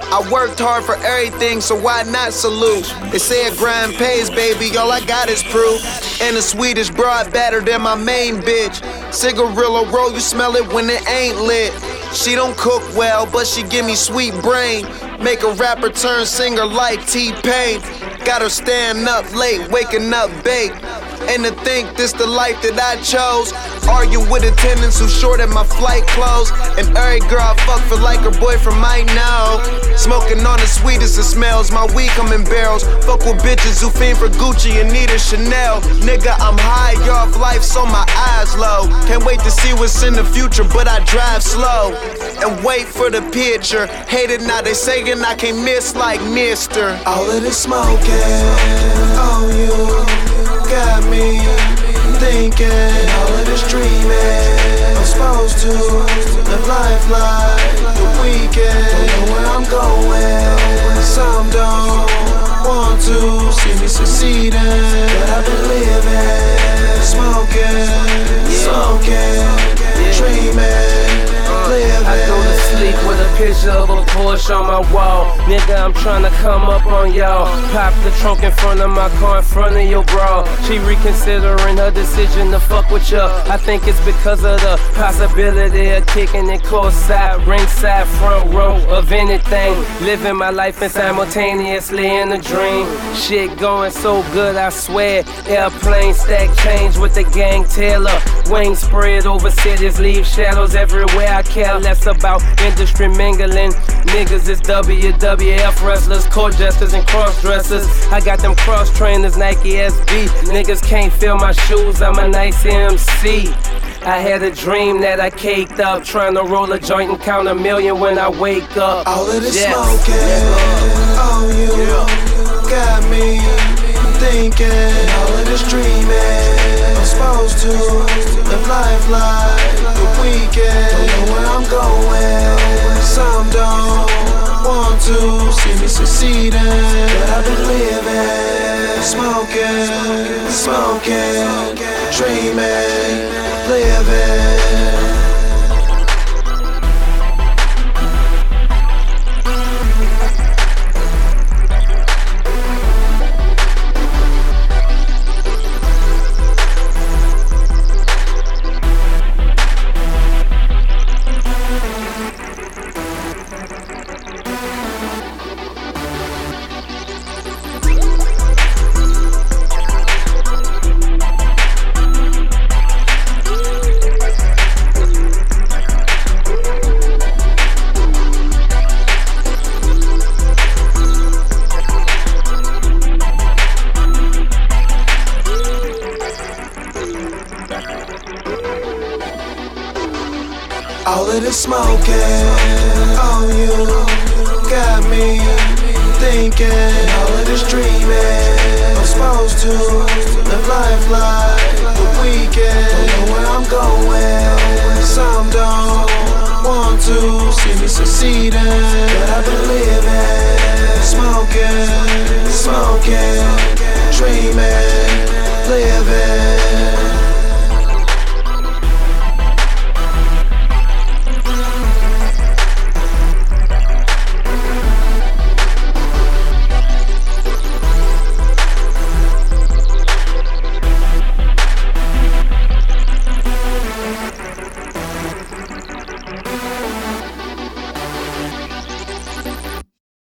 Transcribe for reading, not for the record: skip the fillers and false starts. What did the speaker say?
I worked hard for everything, so why not salute? They say a grind pays, baby, all I got is proof. And a Swedish broad better than my main bitch. Cigarillo roll, you smell it when it ain't lit. She don't cook well, but she give me sweet brain. Make a rapper turn singer like T-Pain. Got her stand up late, waking up baked. And to think this the life that I chose. Arguing with attendants who shorted my flight clothes. And every girl I fuck feel like her boyfriend might know. Smoking on the sweetest of smells, my weed come in barrels. Fuck with bitches who fiend for Gucci and need a Chanel. Nigga, I'm high off life, so my eyes low. Can't wait to see what's in the future, but I drive slow. And wait for the picture. Hate it now, they saying I can't miss like Mister. All of this smoking on you got me thinking, all of this dreaming. I'm supposed to live life like the weekend. Don't know where I'm going, some don't want to see me succeeding, but I've been living, smoking, dreaming, living. I go to sleep with a picture of a Porsche on my wall. Nigga, I'm tryna come up on y'all. Pop the trunk in front of my car, in front of your bra. She reconsidering her decision to fuck with ya. I think it's because of the possibility of kicking it courtside, ringside, front row of anything. Living my life and simultaneously in a dream. Shit going so good, I swear. Airplane stack change with the gang Taylor. Wings spread over cities, leave shadows everywhere. I care less about industry mingling. Niggas is WWF wrestlers, court jesters and cross dressers. I got them cross trainers, Nike SB. Niggas can't feel my shoes, I'm a nice MC. I had a dream that I caked up, trying to roll a joint and count 1,000,000 when I wake up. All of this smoking on you got me thinking, all of this dreaming. I'm supposed to live life like the weekend. Don't know where I'm going, some don't want to see me succeeding, but I've been living, smoking, dreaming, living. All of this smoking on you got me thinking, all of this dreaming. I'm supposed to live life like